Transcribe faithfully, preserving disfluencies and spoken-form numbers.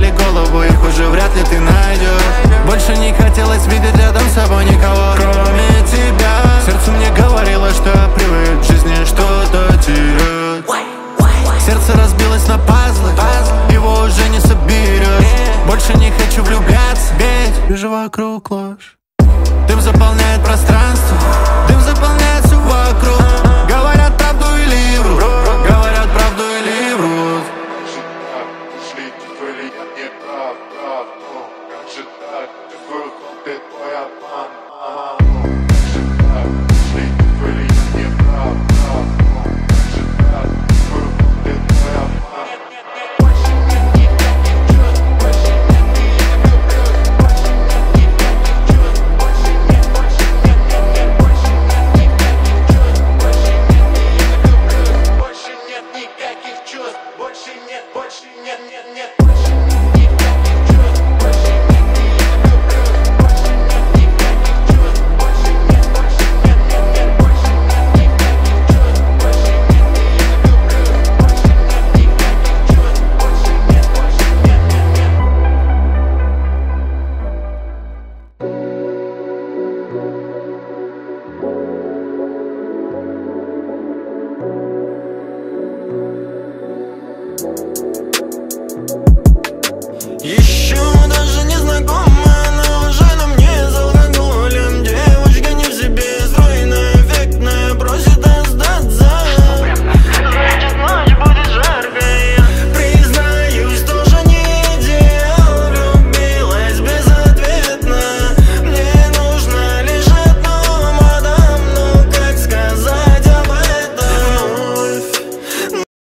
забили голову, их уже вряд ли ты найдешь. Больше не хотелось видеть рядом с собой никого, кроме тебя. Сердце мне говорило, что я привык в жизни что-то терять. Сердце разбилось на пазлы, его уже не соберешь. Больше не хочу влюбляться, ведь вижу вокруг ложь. Дым заполняет пространство, дым заполняет все вокруг. Говорят правду или врут, говорят правду или врут. Как же так, как же так, ты твой ход, ты твой обман.